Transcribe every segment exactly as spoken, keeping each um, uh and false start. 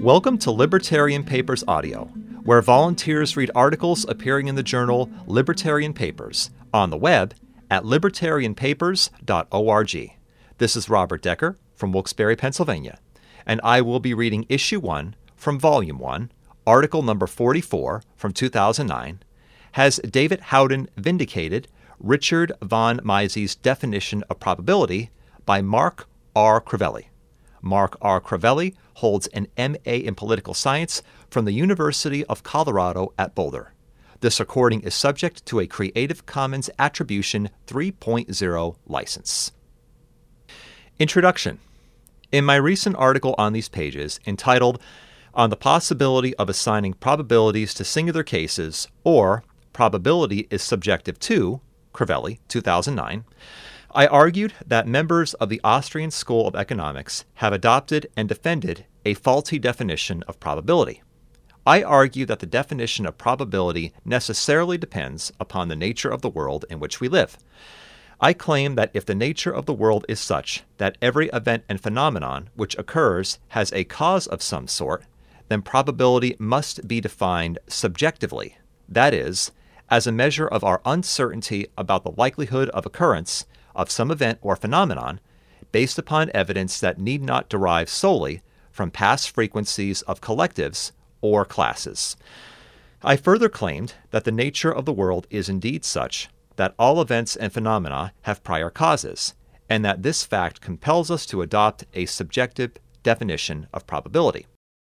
Welcome to Libertarian Papers Audio, where volunteers read articles appearing in the journal Libertarian Papers, on the web at libertarian papers dot org. This is Robert Decker from Wilkes-Barre, Pennsylvania, and I will be reading Issue one from Volume one, Article number forty-four from two thousand nine, Has David Howden Vindicated Richard von Mises's Definition of Probability by Mark R. Crivelli. Mark R. Crivelli holds an M A in Political Science from the University of Colorado at Boulder. This recording is subject to a Creative Commons Attribution three point oh license. Introduction. In my recent article on these pages, entitled On the Possibility of Assigning Probabilities to Singular Cases, or Probability is Subjective to, Crivelli, two thousand nine, I argued that members of the Austrian School of Economics have adopted and defended a faulty definition of probability. I argue that the definition of probability necessarily depends upon the nature of the world in which we live. I claim that if the nature of the world is such that every event and phenomenon which occurs has a cause of some sort, then probability must be defined subjectively, that is, as a measure of our uncertainty about the likelihood of occurrence of some event or phenomenon based upon evidence that need not derive solely from past frequencies of collectives or classes. I further claimed that the nature of the world is indeed such that all events and phenomena have prior causes, and that this fact compels us to adopt a subjective definition of probability.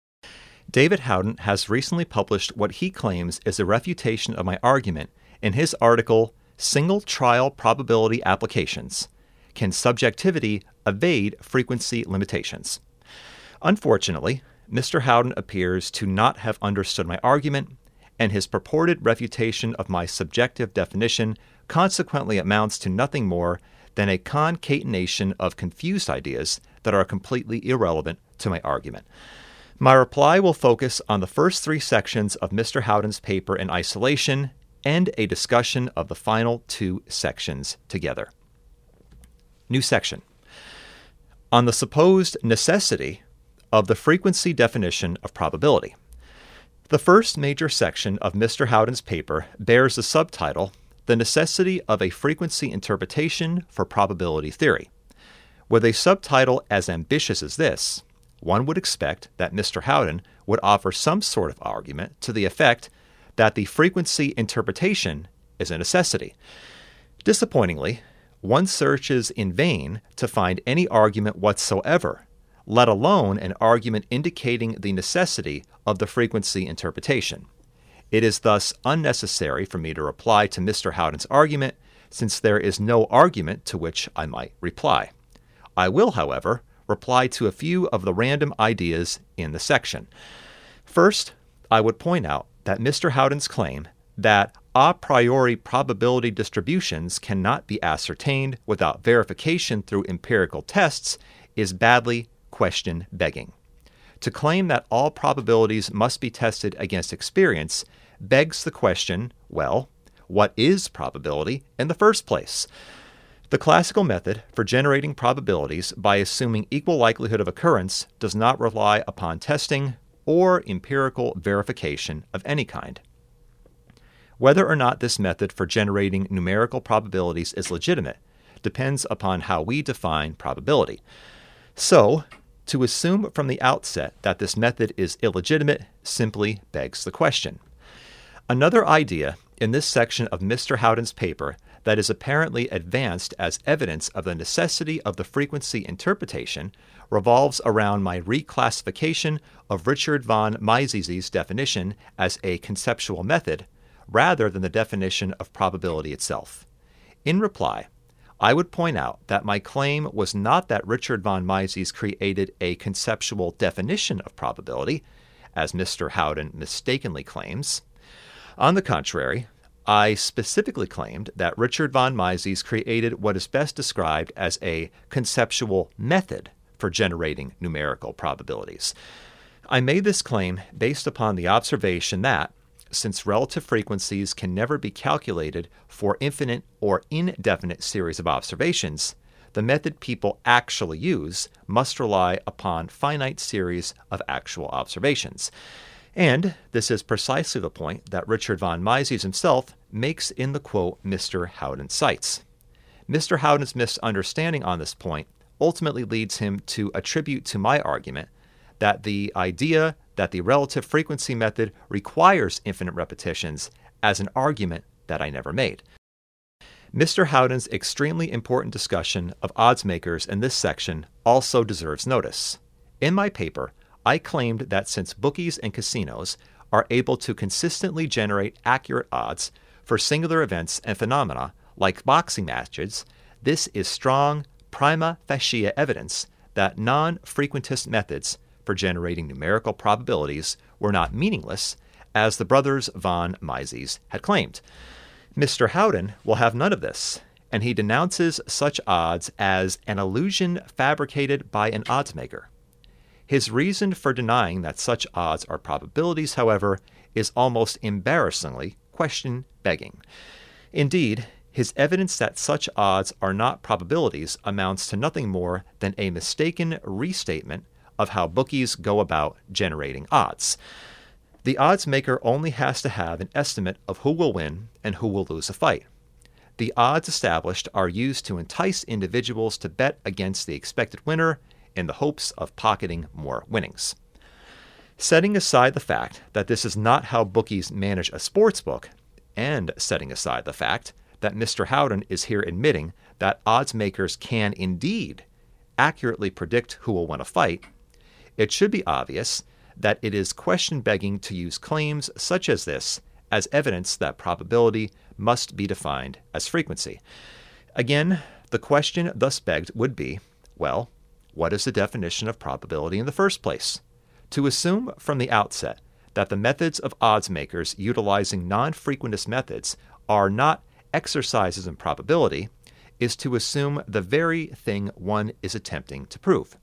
David Howden has recently published what he claims is a refutation of my argument in his article, Single Trial Probability Applications: Can Subjectivity Evade Frequency Limitations? Unfortunately, Mister Howden appears to not have understood my argument, and his purported refutation of my subjective definition consequently amounts to nothing more than a concatenation of confused ideas that are completely irrelevant to my argument. My reply will focus on the first three sections of Mister Howden's paper in isolation and a discussion of the final two sections together. New section. On the supposed necessity of the frequency definition of probability. The first major section of Mister Howden's paper bears the subtitle, The Necessity of a Frequency Interpretation for Probability Theory. With a subtitle as ambitious as this, one would expect that Mister Howden would offer some sort of argument to the effect that the frequency interpretation is a necessity. Disappointingly, one searches in vain to find any argument whatsoever, let alone an argument indicating the necessity of the frequency interpretation. It is thus unnecessary for me to reply to Mister Howden's argument, since there is no argument to which I might reply. I will, however, reply to a few of the random ideas in the section. First, I would point out that Mister Howden's claim that a priori probability distributions cannot be ascertained without verification through empirical tests is badly question-begging. To claim that all probabilities must be tested against experience begs the question, well, what is probability in the first place? The classical method for generating probabilities by assuming equal likelihood of occurrence does not rely upon testing or empirical verification of any kind. Whether or not this method for generating numerical probabilities is legitimate depends upon how we define probability. So, to assume from the outset that this method is illegitimate simply begs the question. Another idea in this section of Mister Howden's paper that is apparently advanced as evidence of the necessity of the frequency interpretation revolves around my reclassification of Richard von Mises's definition as a conceptual method rather than the definition of probability itself. In reply, I would point out that my claim was not that Richard von Mises created a conceptual definition of probability, as Mister Howden mistakenly claims. On the contrary, I specifically claimed that Richard von Mises created what is best described as a conceptual method for generating numerical probabilities. I made this claim based upon the observation that, since relative frequencies can never be calculated for infinite or indefinite series of observations, the method people actually use must rely upon finite series of actual observations. And this is precisely the point that Richard von Mises himself makes in the quote Mister Howden cites. Mister Howden's misunderstanding on this point ultimately leads him to attribute to my argument that the idea that the relative frequency method requires infinite repetitions as an argument that I never made. Mister Howden's extremely important discussion of odds makers in this section also deserves notice. In my paper, I claimed that since bookies and casinos are able to consistently generate accurate odds for singular events and phenomena like boxing matches, this is strong prima facie evidence that non-frequentist methods for generating numerical probabilities were not meaningless, as the brothers von Mises had claimed. Mister Howden will have none of this, and he denounces such odds as an illusion fabricated by an odds maker. His reason for denying that such odds are probabilities, however, is almost embarrassingly question-begging. Indeed, his evidence that such odds are not probabilities amounts to nothing more than a mistaken restatement of how bookies go about generating odds. The odds maker only has to have an estimate of who will win and who will lose a fight. The odds established are used to entice individuals to bet against the expected winner in the hopes of pocketing more winnings. Setting aside the fact that this is not how bookies manage a sports book, and setting aside the fact that Mister Howden is here admitting that odds makers can indeed accurately predict who will win a fight, it should be obvious that it is question-begging to use claims such as this as evidence that probability must be defined as frequency. Again, the question thus begged would be, well, what is the definition of probability in the first place? To assume from the outset that the methods of odds makers utilizing non-frequentist methods are not exercises in probability is to assume the very thing one is attempting to prove.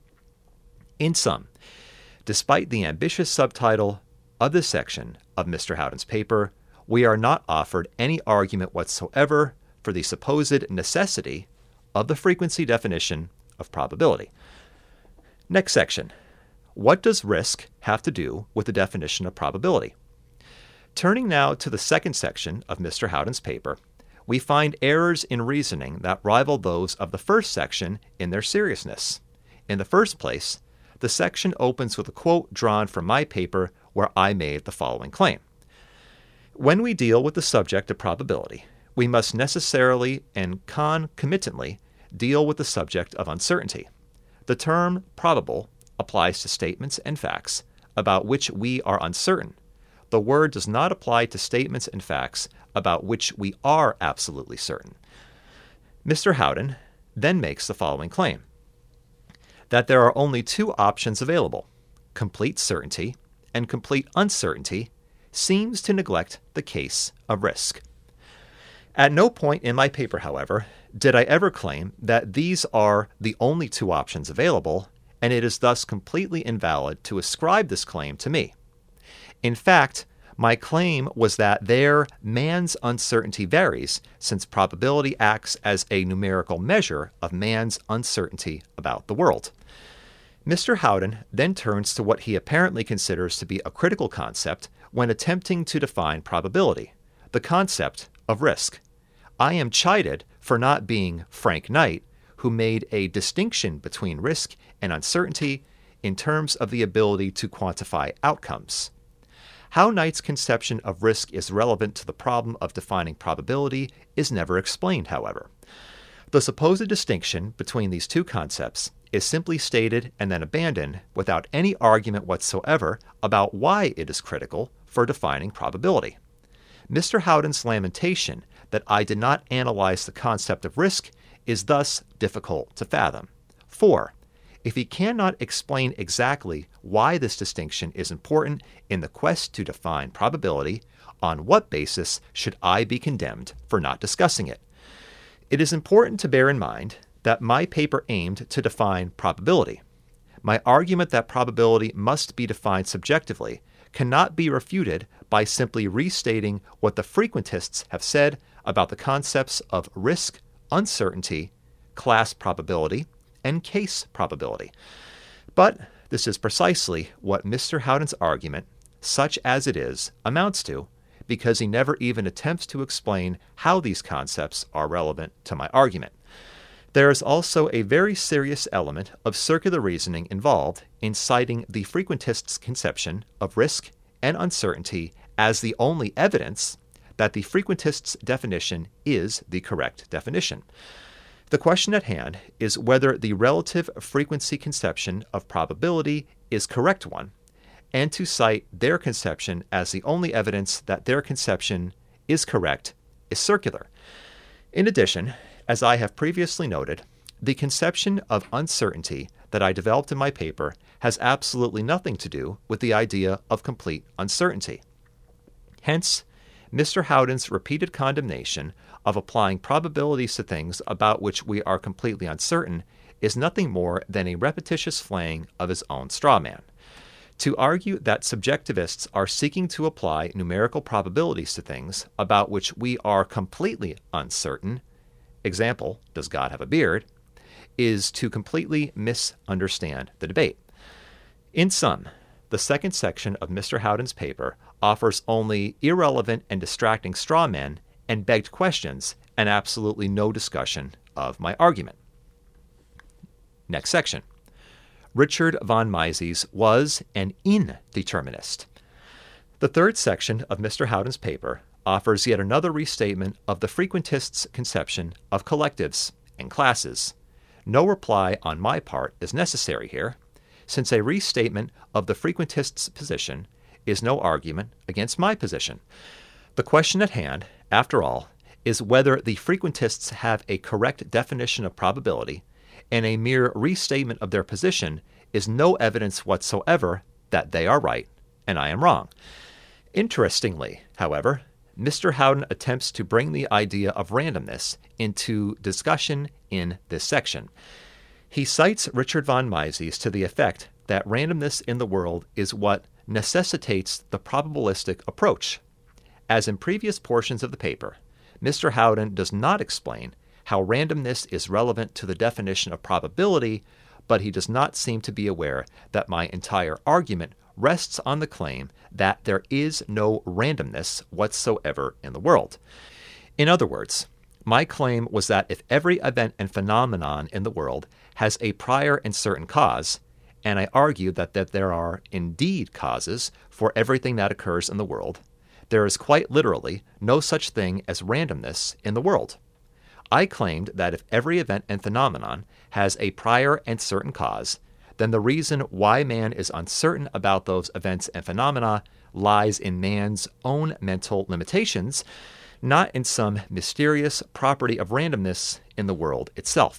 In sum, despite the ambitious subtitle of this section of Mister Howden's paper, we are not offered any argument whatsoever for the supposed necessity of the frequency definition of probability. Next section. What does risk have to do with the definition of probability? Turning now to the second section of Mister Howden's paper, we find errors in reasoning that rival those of the first section in their seriousness. In the first place, the section opens with a quote drawn from my paper where I made the following claim. When we deal with the subject of probability, we must necessarily and concomitantly deal with the subject of uncertainty. The term probable applies to statements and facts about which we are uncertain. The word does not apply to statements and facts about which we are absolutely certain. Mister Howden then makes the following claim, that there are only two options available, complete certainty and complete uncertainty, seems to neglect the case of risk. At no point in my paper, however, did I ever claim that these are the only two options available, and it is thus completely invalid to ascribe this claim to me. In fact, my claim was that there man's uncertainty varies, since probability acts as a numerical measure of man's uncertainty about the world. Mister Howden then turns to what he apparently considers to be a critical concept when attempting to define probability, the concept of risk. I am chided for not being Frank Knight, who made a distinction between risk and uncertainty in terms of the ability to quantify outcomes. How Knight's conception of risk is relevant to the problem of defining probability is never explained, however. The supposed distinction between these two concepts is simply stated and then abandoned without any argument whatsoever about why it is critical for defining probability. Mister Howden's lamentation that I did not analyze the concept of risk is thus difficult to fathom. For, if he cannot explain exactly why this distinction is important in the quest to define probability, on what basis should I be condemned for not discussing it? It is important to bear in mind that my paper aimed to define probability. My argument that probability must be defined subjectively cannot be refuted by simply restating what the frequentists have said about the concepts of risk, uncertainty, class probability, and case probability. But this is precisely what Mister Howden's argument, such as it is, amounts to, because he never even attempts to explain how these concepts are relevant to my argument. There is also a very serious element of circular reasoning involved in citing the frequentist's conception of risk and uncertainty as the only evidence that the frequentist's definition is the correct definition. The question at hand is whether the relative frequency conception of probability is correct one, and to cite their conception as the only evidence that their conception is correct is circular. In addition, as I have previously noted, the conception of uncertainty that I developed in my paper has absolutely nothing to do with the idea of complete uncertainty. Hence, Mister Howden's repeated condemnation of applying probabilities to things about which we are completely uncertain is nothing more than a repetitious flaying of his own straw man. To argue that subjectivists are seeking to apply numerical probabilities to things about which we are completely uncertain, example, does God have a beard, is to completely misunderstand the debate. In sum, the second section of Mister Howden's paper offers only irrelevant and distracting straw men and begged questions and absolutely no discussion of my argument. Next section. Richard von Mises was an indeterminist. The third section of Mister Howden's paper offers yet another restatement of the frequentist's conception of collectives and classes. No reply on my part is necessary here, since a restatement of the frequentist's position is no argument against my position. The question at hand, after all, is whether the frequentists have a correct definition of probability, and a mere restatement of their position is no evidence whatsoever that they are right and I am wrong. Interestingly, however, Mister Howden attempts to bring the idea of randomness into discussion in this section. He cites Richard von Mises to the effect that randomness in the world is what necessitates the probabilistic approach. As in previous portions of the paper, Mister Howden does not explain how randomness is relevant to the definition of probability, but he does not seem to be aware that my entire argument rests on the claim that there is no randomness whatsoever in the world. In other words, my claim was that if every event and phenomenon in the world has a prior and certain cause, and I argue that, that there are indeed causes for everything that occurs in the world, there is quite literally no such thing as randomness in the world. I claimed that if every event and phenomenon has a prior and certain cause, then the reason why man is uncertain about those events and phenomena lies in man's own mental limitations, not in some mysterious property of randomness in the world itself.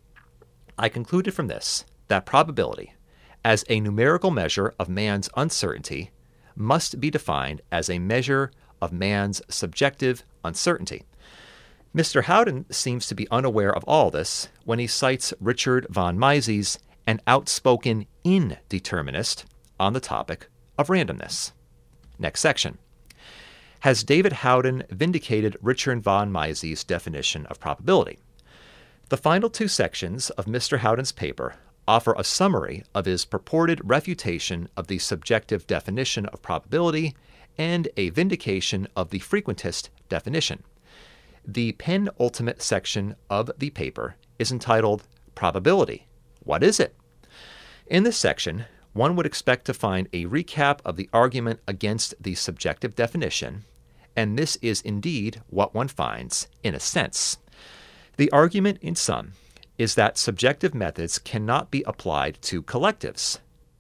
I concluded from this that probability, as a numerical measure of man's uncertainty, must be defined as a measure of man's subjective uncertainty. Mister Howden seems to be unaware of all this when he cites Richard von Mises, an outspoken indeterminist, on the topic of randomness. Next section. Has David Howden vindicated Richard von Mises' definition of probability? The final two sections of Mister Howden's paper offer a summary of his purported refutation of the subjective definition of probability and a vindication of the frequentist definition. The penultimate section of the paper is entitled Probability. What is it? In this section, one would expect to find a recap of the argument against the subjective definition, and this is indeed what one finds, in a sense. The argument, in sum, is that subjective methods cannot be applied to collectives.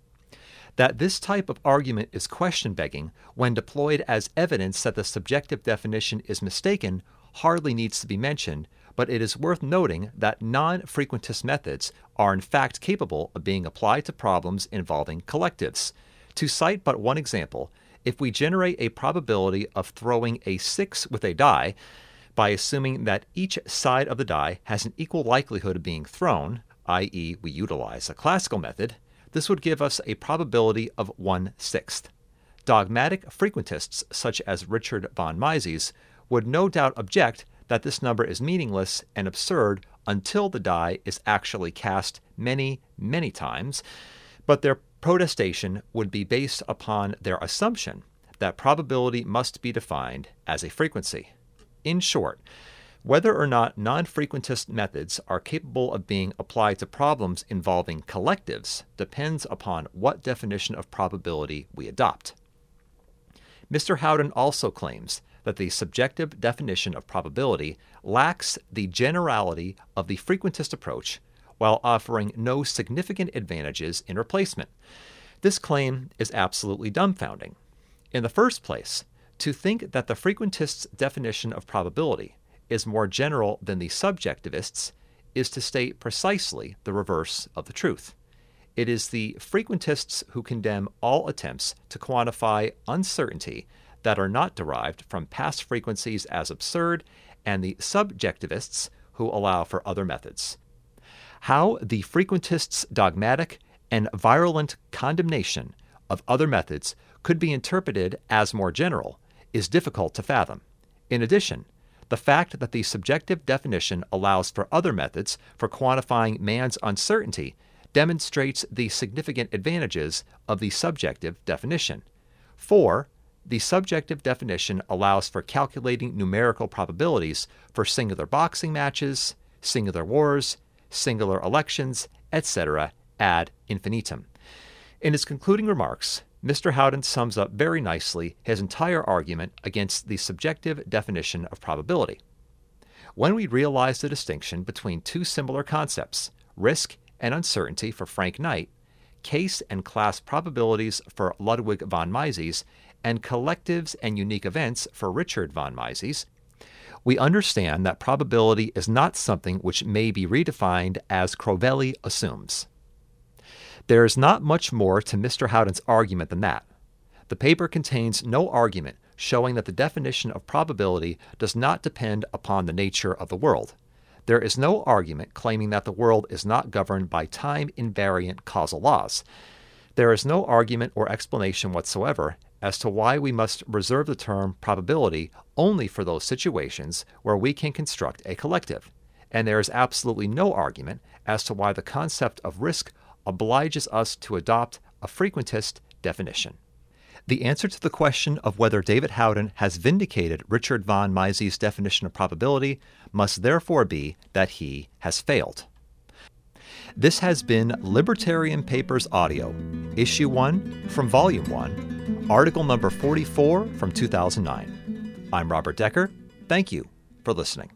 That this type of argument is question-begging when deployed as evidence that the subjective definition is mistaken hardly needs to be mentioned, but it is worth noting that non-frequentist methods are in fact capable of being applied to problems involving collectives. To cite but one example, if we generate a probability of throwing a six with a die by assuming that each side of the die has an equal likelihood of being thrown, that is we utilize a classical method, this would give us a probability of one sixth. Dogmatic frequentists such as Richard von Mises would no doubt object that this number is meaningless and absurd until the die is actually cast many, many times, but their protestation would be based upon their assumption that probability must be defined as a frequency. In short, whether or not non-frequentist methods are capable of being applied to problems involving collectives depends upon what definition of probability we adopt. Mister Howden also claims that the subjective definition of probability lacks the generality of the frequentist approach while offering no significant advantages in replacement. This claim is absolutely dumbfounding. In the first place, to think that the frequentist's definition of probability is more general than the subjectivists is to state precisely the reverse of the truth. It is the frequentists who condemn all attempts to quantify uncertainty that are not derived from past frequencies as absurd, and the subjectivists who allow for other methods. How the frequentists' dogmatic and virulent condemnation of other methods could be interpreted as more general is difficult to fathom. In addition, the fact that the subjective definition allows for other methods for quantifying man's uncertainty demonstrates the significant advantages of the subjective definition. For the subjective definition allows for calculating numerical probabilities for singular boxing matches, singular wars, singular elections, et cetera ad infinitum. In his concluding remarks, Mister Howden sums up very nicely his entire argument against the subjective definition of probability. When we realize the distinction between two similar concepts, risk and uncertainty for Frank Knight, case and class probabilities for Ludwig von Mises, and collectives and unique events for Richard von Mises, we understand that probability is not something which may be redefined as Crovelli assumes. There is not much more to Mister Howden's argument than that. The paper contains no argument showing that the definition of probability does not depend upon the nature of the world. There is no argument claiming that the world is not governed by time-invariant causal laws. There is no argument or explanation whatsoever as to why we must reserve the term probability only for those situations where we can construct a collective. And there is absolutely no argument as to why the concept of risk obliges us to adopt a frequentist definition. The answer to the question of whether David Howden has vindicated Richard von Mises' definition of probability must therefore be that he has failed. This has been Libertarian Papers Audio, Issue one from Volume one, Article number forty-four from two thousand nine. I'm Robert Decker. Thank you for listening.